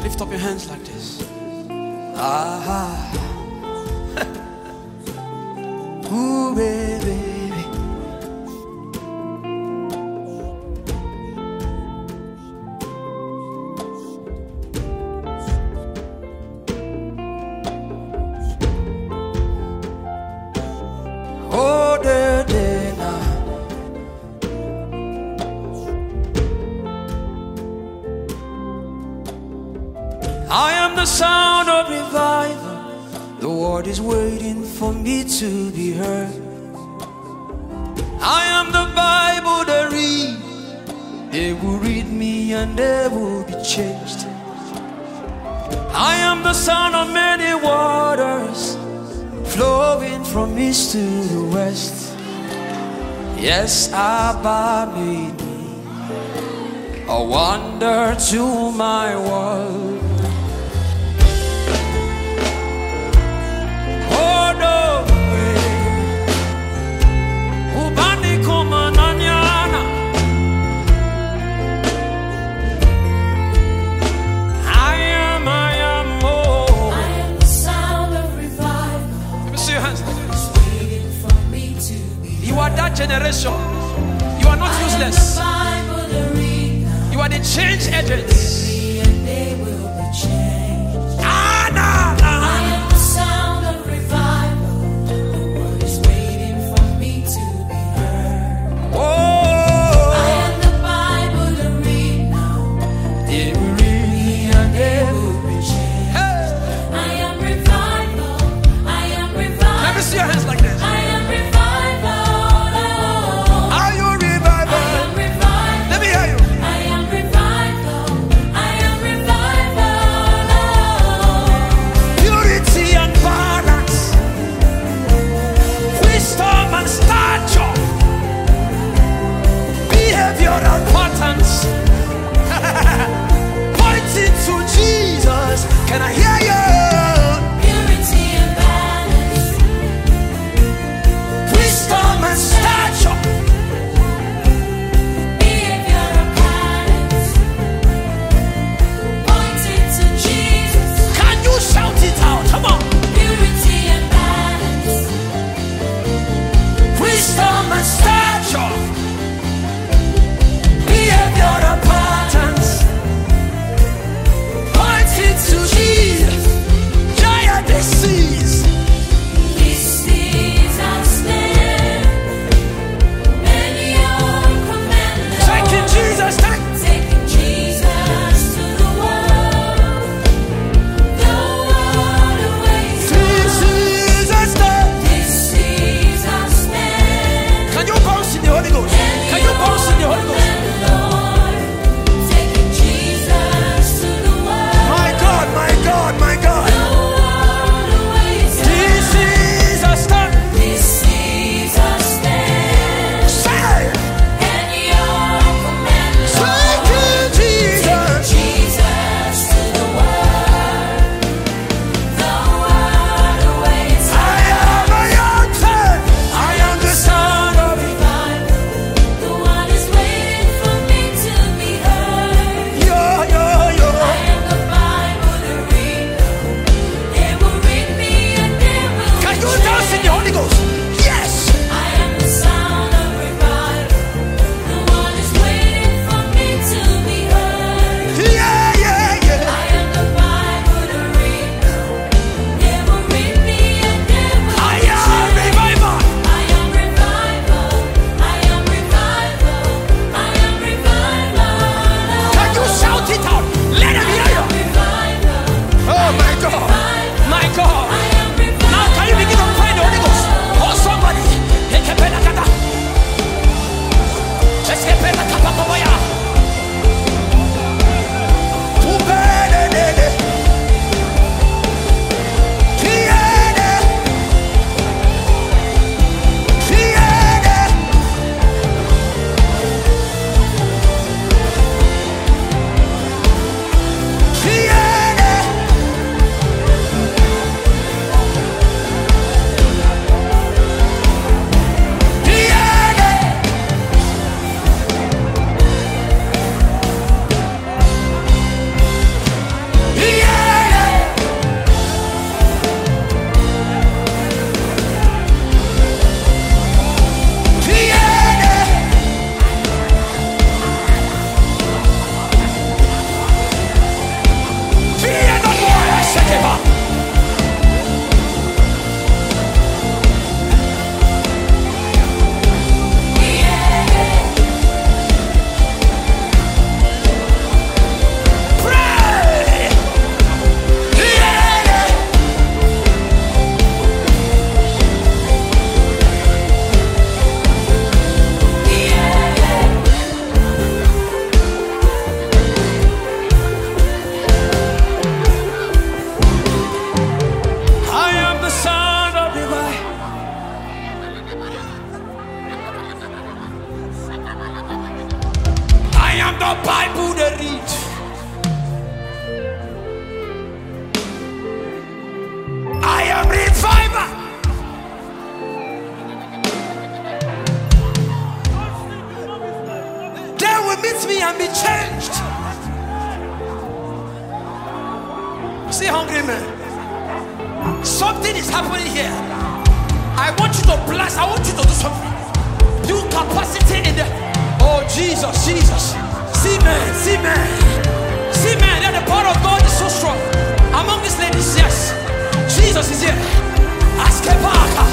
Lift up your hands like this. Ah. Ooh, baby. Oh, I am the sound of revival. The world is waiting for me to be heard. I am the Bible they read. They will read me and they will be changed. I am the sound of many waters flowing from east to the west. Yes, Abba made me a wonder to my world. That generation, you are not useless. You are the change agents. I am the sound of revival. The world is waiting for me to be heard. Oh, I am the Bible to read now. They will read me and they will be changed. Hey. I am revival. I am revival. Let me see your hands like this. I am revival. Pointing to Jesus, can I hear you? Purity and balance, wisdom and stature, behavior and patterns. Pointing to Jesus. Can you shout it out? Come on. Purity and balance, wisdom and stature. Your patterns pointing to Jesus. Giant disease. This is our stand. Many are commanded. Taking Jesus, taking Jesus to the world. The world awaits. This is our stand. This is our stand. Can you bounce in the Holy Ghost? Can you bounce in the Holy Ghost? My God, my God. No Bible they read. I am reviver. They will meet me and be changed. See, hungry man. Something is happening here. I want you to blast. I want you to do something. Build capacity in there. Oh Jesus, Jesus. See man, see man. See man, that the power of God is so strong. Among these ladies, yes. Jesus is here. Ask Kebaka.